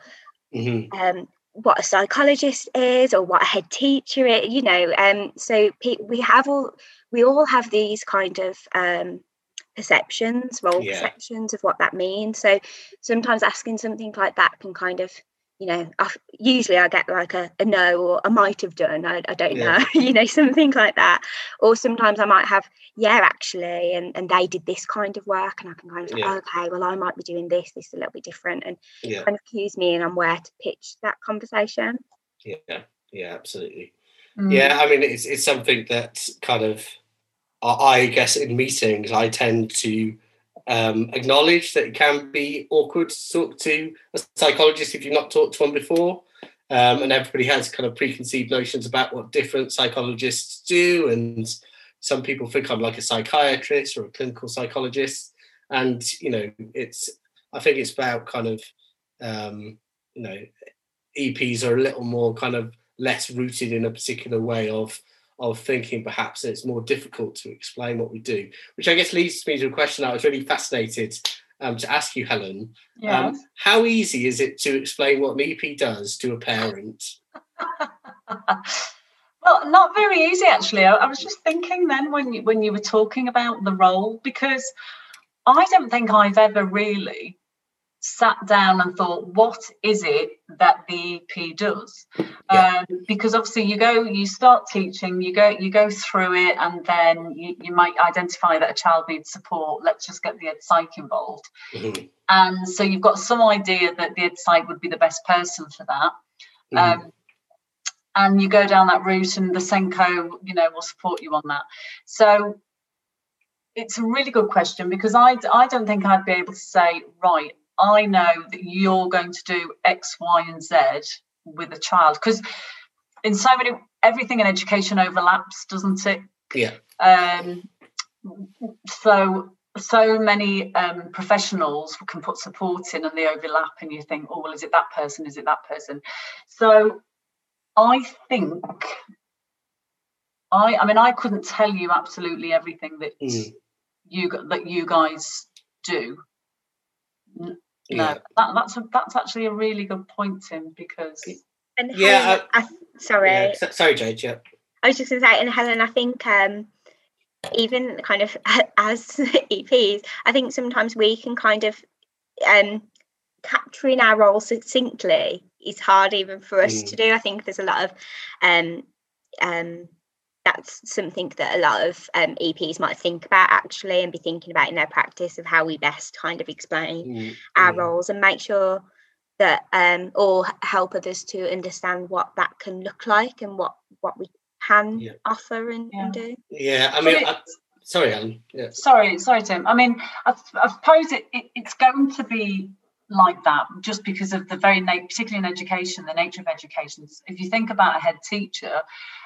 a psychologist is, or what a head teacher is, so we all have these kind of role perceptions of what that means. So sometimes asking something like that can kind of, usually I get like a no, or I might have done, I don't know, something like that. Or sometimes I might have, actually, and they did this kind of work, and I can kind of okay, well, I might be doing this a little bit different, and kind of cues me in on where to pitch that conversation. Yeah, absolutely. Yeah, I mean, it's something that kind of, I guess in meetings I tend to acknowledge that it can be awkward to talk to a psychologist if you've not talked to one before, and everybody has kind of preconceived notions about what different psychologists do, and some people think I'm like a psychiatrist or a clinical psychologist, and I think it's about kind of EPs are a little more kind of less rooted in a particular way of thinking. Perhaps it's more difficult to explain what we do, which I guess leads me to a question I was really fascinated to ask you, Helen. Yes. How easy is it to explain what an EP does to a parent? Well, not very easy, actually. I was just thinking then when you were talking about the role, because I don't think I've ever really sat down and thought, what is it that the EP does? Because obviously you start teaching, you go through it, and then you might identify that a child needs support. Let's just get the ed psych involved. Mm-hmm. And so you've got some idea that the ed psych would be the best person for that. Mm-hmm. And you go down that route, and the SENCO, will support you on that. So it's a really good question, because I don't think I'd be able to say, right, I know that you're going to do X, Y, and Z with a child, because in everything in education overlaps, doesn't it? Yeah. So many professionals can put support in, and they overlap, and you think, oh, well, is it that person? Is it that person? So I think I couldn't tell you absolutely everything that you guys do. No, that's actually a really good point, Tim, because sorry, Jade. Yeah, I was just going to say, and Helen, I think even kind of as EPs, I think sometimes we can kind of capturing our role succinctly is hard even for us to do. I think there's a lot of that's something that a lot of EPs might think about, actually, and be thinking about in their practice of how we best kind of explain our roles and make sure that or help others to understand what that can look like and what we can offer and do. Yeah, I mean, sorry, Alan. Yeah. Sorry, Tim. I mean, I suppose it's going to be like that just because of the very particularly in education, the nature of education. If you think about a head teacher,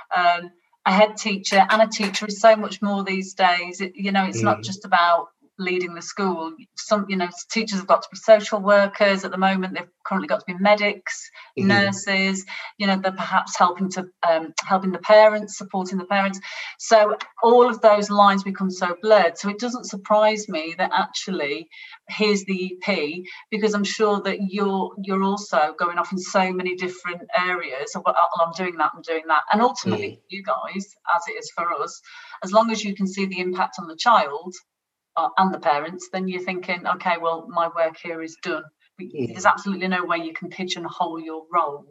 and a teacher is so much more these days. It's not just about leading the school. Some, teachers have got to be social workers at the moment. They've currently got to be medics, nurses. They're perhaps helping the parents, supporting the parents. So all of those lines become so blurred. So it doesn't surprise me that actually here's the EP, because I'm sure that you're also going off in so many different areas. So I'm doing that, and ultimately you guys, as it is for us, as long as you can see the impact on the child and the parents, then you're thinking, okay, well, my work here is done. There's absolutely no way you can pigeonhole your role.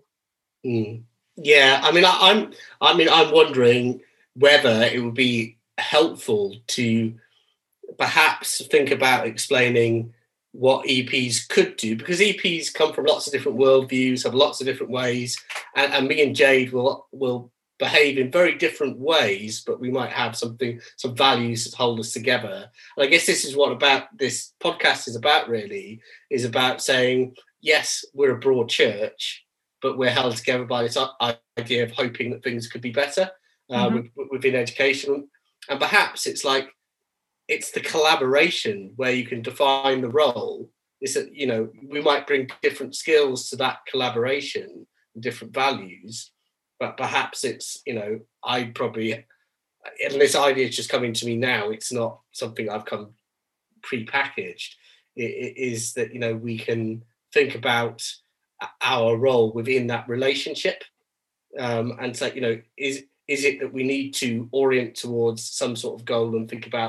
Yeah, I mean, I'm wondering whether it would be helpful to perhaps think about explaining what EPs could do, because EPs come from lots of different worldviews, have lots of different ways, and me and Jade will behave in very different ways, but we might have some values that hold us together. And I guess this is what this podcast is about, really, is about saying, yes, we're a broad church, but we're held together by this idea of hoping that things could be better within education. And perhaps it's the collaboration where you can define the role. Is that, we might bring different skills to that collaboration and different values, but perhaps it's, and this idea is just coming to me now, it's not something I've come pre-packaged. It is that, we can think about our role within that relationship, and say, is it that we need to orient towards some sort of goal and think about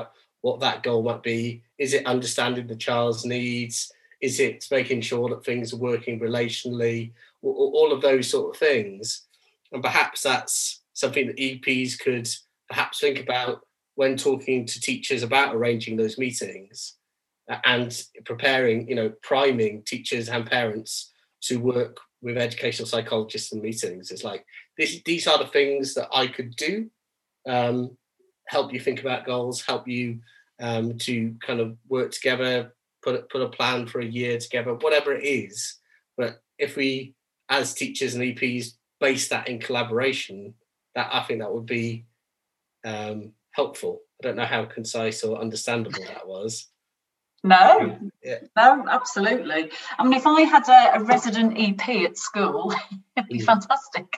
what that goal might be. Is it understanding the child's needs? Is it making sure that things are working relationally? All of those sort of things. And perhaps that's something that EPs could perhaps think about when talking to teachers about arranging those meetings and preparing, priming teachers and parents to work with educational psychologists in meetings. It's like, these are the things that I could do, help you think about goals, help you to kind of work together, put a plan for a year together, whatever it is. But if we, as teachers and EPs, base that in collaboration, I think that would be helpful. I don't know how concise or understandable that was. No, no, absolutely. I mean, if I had a resident EP at school, it'd be fantastic.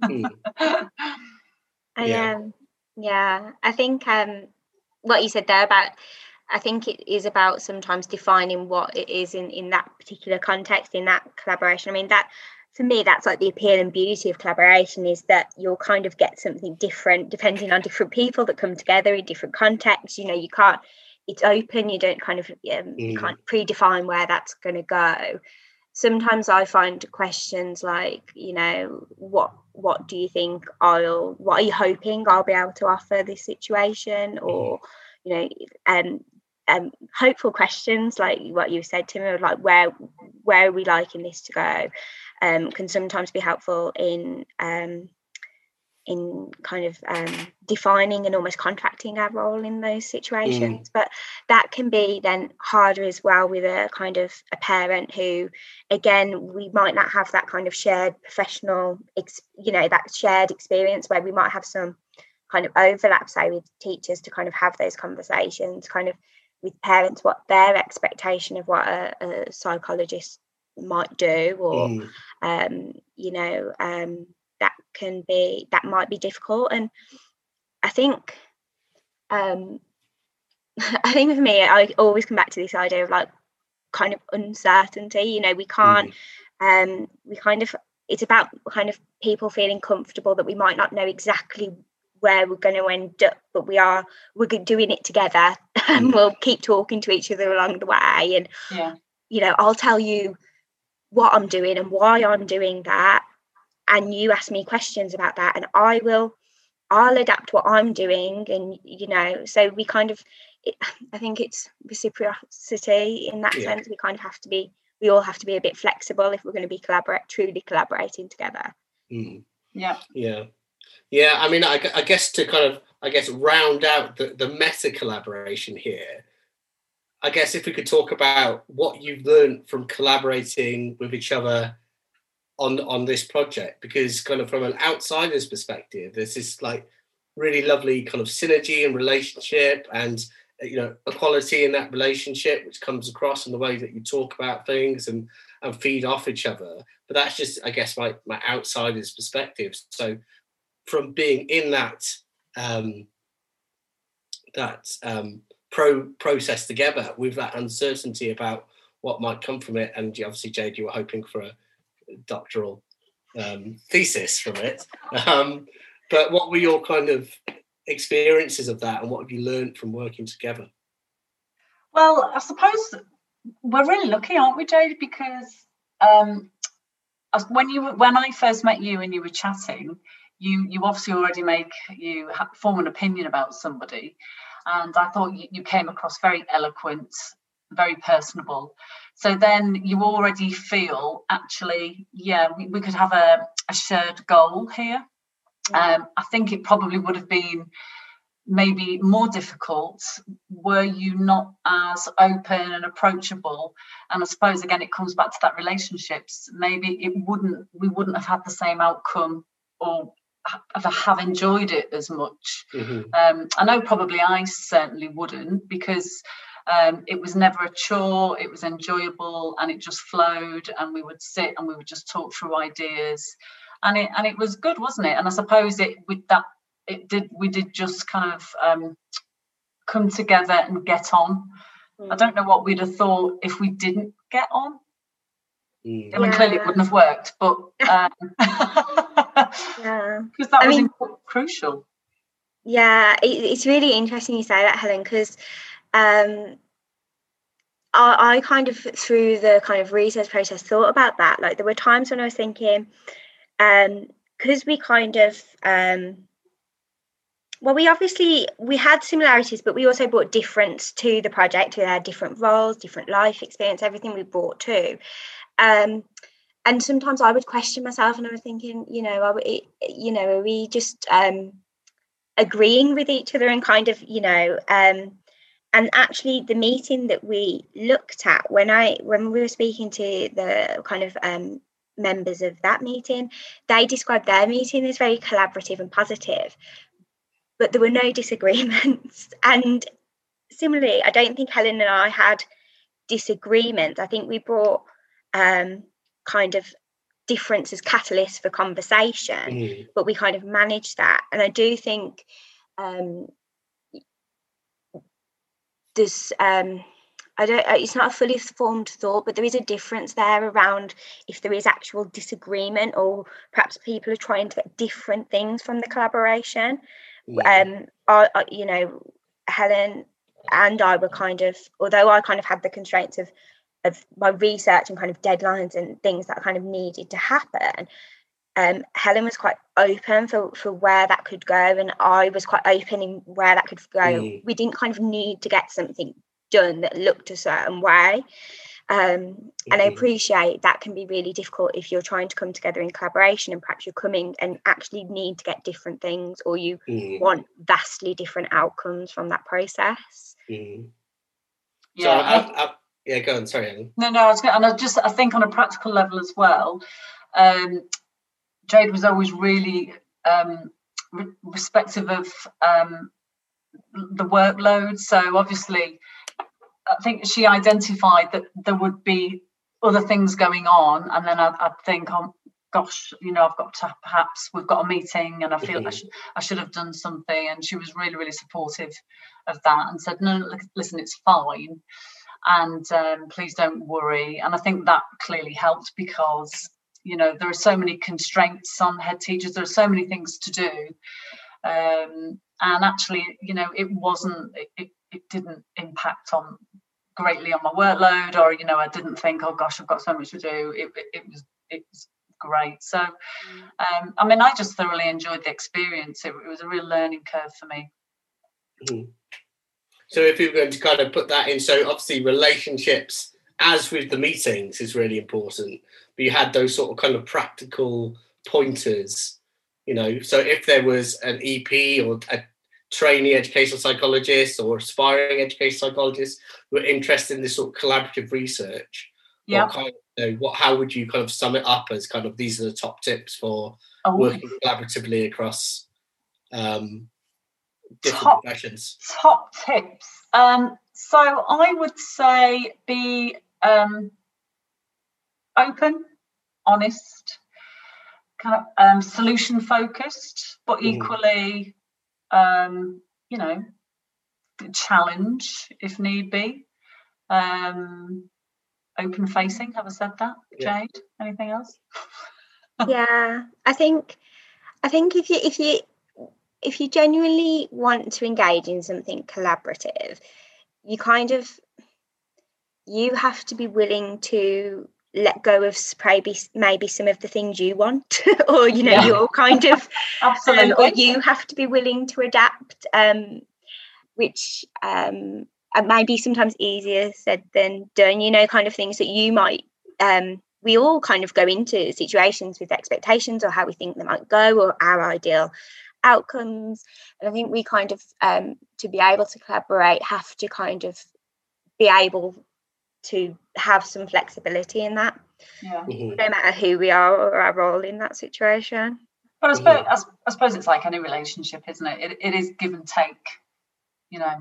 I think what you said there about, I think it is about sometimes defining what it is in that particular context, in that collaboration. I mean, that for me, that's like the appeal and beauty of collaboration, is that you'll kind of get something different depending on different people that come together in different contexts. You can't, it's open, you don't kind of you can't predefine where that's going to go. Sometimes I find questions like, what do you think what are you hoping I'll be able to offer this situation? Or, hopeful questions like what you said to me, like where are we liking this to go, can sometimes be helpful in kind of defining and almost contracting our role in those situations. But that can be then harder as well with a kind of a parent who, again, we might not have that kind of shared professional, that shared experience where we might have some kind of overlap, say, with teachers to kind of have those conversations, kind of with parents, what their expectation of what a psychologist might do, or, that might be difficult. And I think for me, I always come back to this idea of like kind of uncertainty. We can't it's about kind of people feeling comfortable that we might not know exactly where we're going to end up, but we're doing it together, and we'll keep talking to each other along the way. And I'll tell you what I'm doing and why I'm doing that, and you ask me questions about that, and I'll adapt what I'm doing. And so we kind of, I think it's reciprocity in that sense. We all have to be a bit flexible if we're going to be truly collaborating together. I mean, I guess to kind of round out the meta collaboration here, I guess if we could talk about what you've learned from collaborating with each other on this project, because kind of from an outsider's perspective, there's this like really lovely kind of synergy and relationship, and equality in that relationship, which comes across in the way that you talk about things and feed off each other. But that's just, I guess, my outsider's perspective. So from being in that process together with that uncertainty about what might come from it, and obviously, Jade, you were hoping for a doctoral thesis from it. But what were your kind of experiences of that, and what have you learned from working together? Well, I suppose we're really lucky, aren't we, Jade? Because when I first met you and you were chatting, you obviously already form an opinion about somebody, and I thought you came across very eloquent, very personable. So then you already feel, actually, we could have a shared goal here. I think it probably would have been maybe more difficult were you not as open and approachable. And I suppose, again, it comes back to that relationships. Maybe we wouldn't have had the same outcome, or have enjoyed it as much. I know probably I certainly wouldn't, because it was never a chore. It was enjoyable, and it just flowed, and we would sit and we would just talk through ideas, and it was good, wasn't it? And I suppose we did just kind of come together and get on. I don't know what we'd have thought if we didn't get on. I mean, clearly it wouldn't have worked, but because that was crucial. Yeah, it's really interesting you say that, Helen, because I kind of, through the kind of research process, thought about that. Like, there were times when I was thinking, because we kind of, well, we had similarities, but we also brought difference to the project. We had different roles, different life experience, everything we brought to. And sometimes I would question myself, and I was thinking, are we just agreeing with each other and kind of, and actually the meeting that we looked at when we were speaking to the kind of members of that meeting, they described their meeting as very collaborative and positive, but there were no disagreements. And similarly, I don't think Helen and I had disagreements. I think we brought kind of difference as catalysts for conversation, but we kind of managed that. And I do think there's it's not a fully formed thought, but there is a difference there around if there is actual disagreement, or perhaps people are trying to get different things from the collaboration. Helen and I were kind of, although I kind of had the constraints of my research and kind of deadlines and things that kind of needed to happen, Helen was quite open for where that could go, and I was quite open in where that could go. We didn't kind of need to get something done that looked a certain way. And I appreciate that can be really difficult if you're trying to come together in collaboration, and perhaps you're coming and actually need to get different things, or you want vastly different outcomes from that process. Yeah. So yeah, go on. Sorry, Ellen. No, I think on a practical level as well, Jade was always really respective of the workload. So obviously, I think she identified that there would be other things going on, and then I'd think, oh gosh, I've got to, perhaps we've got a meeting, and I feel I should have done something. And she was really, really supportive of that, and said, no, listen, it's fine, and please don't worry. And I think that clearly helped, because there are so many constraints on head teachers. There are so many things to do, and actually, it didn't impact greatly on my workload, or I didn't think, oh gosh, I've got so much to do. It was great. So I just thoroughly enjoyed the experience. It was a real learning curve for me. So if we were going to kind of put that in, so obviously relationships, as with the meetings, is really important, but you had those sort of kind of practical pointers, so if there was an EP or a trainee educational psychologist or aspiring educational psychologist who were interested in this sort of collaborative research, how would you kind of sum it up as kind of, these are the top tips for working collaboratively across different professions? Top tips. So I would say be open, honest, kind of solution focused, but equally, challenge if need be. Open facing. Have I said that, Jade? Anything else? Yeah, I think if you genuinely want to engage in something collaborative, you have to be willing to let go of maybe some of the things you want, or you're kind of absolutely, or you have to be willing to adapt, which maybe sometimes easier said than done. Kind of things that you might we all kind of go into situations with expectations, or how we think they might go, or our ideal outcomes. And I think we kind of to be able to collaborate have to kind of be able to have some flexibility in that, no matter who we are or our role in that situation. But I suppose it's like any relationship, isn't it? It is give and take, Yeah.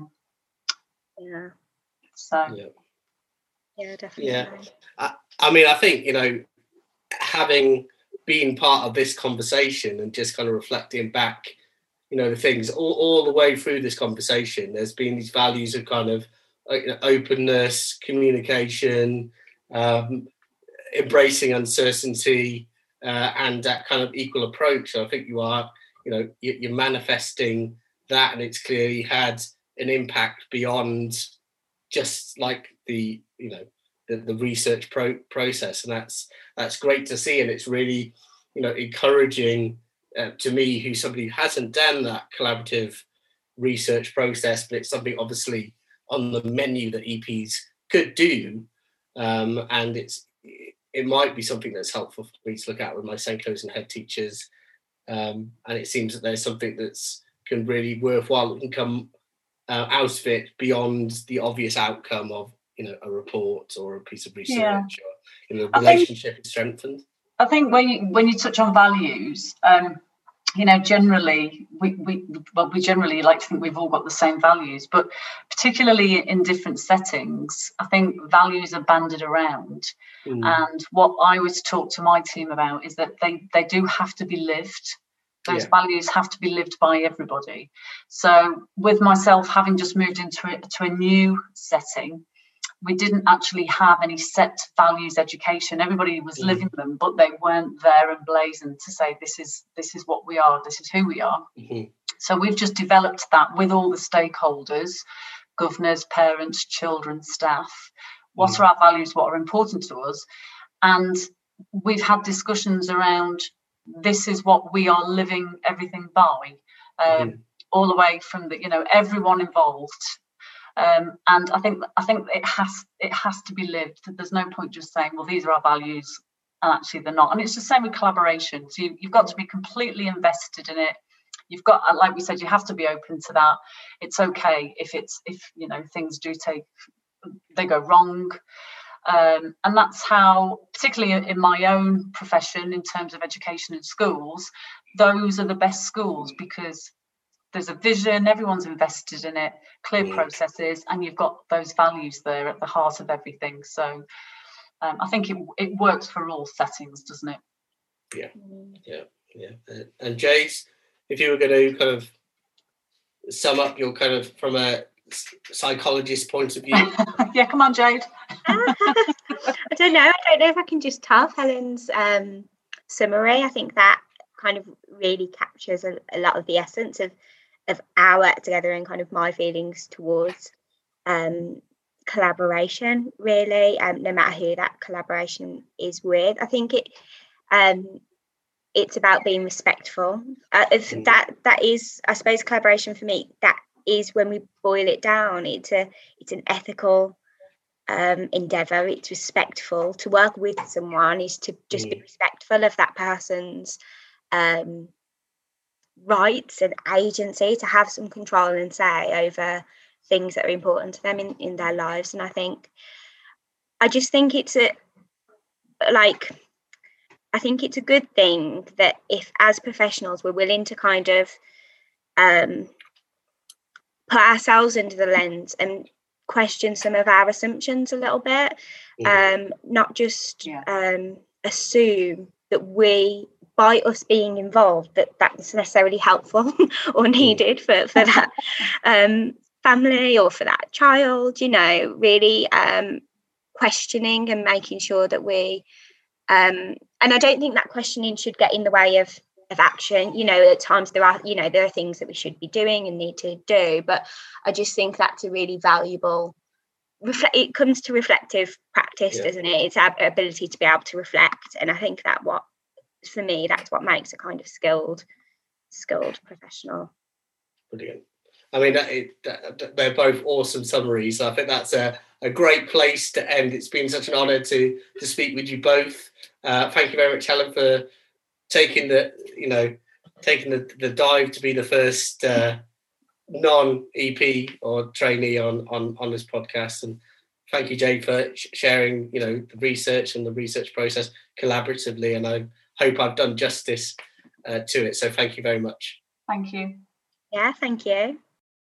So. Yeah, definitely. Yeah. I think, having been part of this conversation and just kind of reflecting back, the things all the way through this conversation, there's been these values of kind of openness, communication, embracing uncertainty, and that kind of equal approach. So I think you are, you're manifesting that, and it's clearly had an impact beyond just like the research process, and that's great to see, and it's really encouraging to me, who's somebody who hasn't done that collaborative research process, but it's something obviously on the menu that EPs could do, and it might be something that's helpful for me to look at with my Senkos and head teachers, and it seems that there's something that's can really worthwhile that can come out of it beyond the obvious outcome of a report or a piece of research, or the relationship is strengthened. I think when you touch on values, generally we generally like to think we've all got the same values, but particularly in different settings, I think values are banded around. And what I always talk to my team about is that they do have to be lived. Those values have to be lived by everybody. So with myself having just moved into a new setting, we didn't actually have any set values education. Everybody was living them, but they weren't there emblazoned to say this is what we are, this is who we are. So we've just developed that with all the stakeholders, governors, parents, children, staff. What are our values? What are important to us? And we've had discussions around this is what we are living everything by, all the way from everyone involved. And I think it has to be lived. There's no point just saying, well, these are our values, and actually they're not. And it's the same with collaboration. So you've got to be completely invested in it. You've got, like we said, you have to be open to that. It's okay if things they go wrong. And that's how, particularly in my own profession, in terms of education in schools, those are the best schools because there's a vision, everyone's invested in it, clear processes, and you've got those values there at the heart of everything. So I think it works for all settings, doesn't it? Yeah. And Jace, if you were going to kind of sum up your kind of from a psychologist point of view. Yeah, come on, Jade. I don't know if I can just top Helen's summary. I think that kind of really captures a lot of the essence of our work together and kind of my feelings towards collaboration, really, no matter who that collaboration is with. I think it's about being respectful. That is, I suppose, collaboration for me. That is, when we boil it down, it's an ethical endeavour. It's respectful. To work with someone is to just be respectful of that person's rights and agency, to have some control and say over things that are important to them in their lives. And I just think it's a good thing that if, as professionals, we're willing to kind of put ourselves into the lens and question some of our assumptions a little bit, not just assume that we, by us being involved, that's necessarily helpful or needed for that family or for that child, really questioning and making sure that we and I don't think that questioning should get in the way of action. At times there are things that we should be doing and need to do, but I just think that's a really valuable it comes to reflective practice, doesn't it? It's our ability to be able to reflect, and I think that's what makes a kind of skilled professional. Brilliant. I mean, they're both awesome summaries. I think that's a great place to end. It's been such an honour to speak with you both. Thank you very much, Helen, for taking the dive to be the first non-EP or trainee on this podcast. And thank you, Jade, for sharing the research and the research process collaboratively. And I hope I've done justice to it. So thank you very much. Thank you. Yeah, thank you.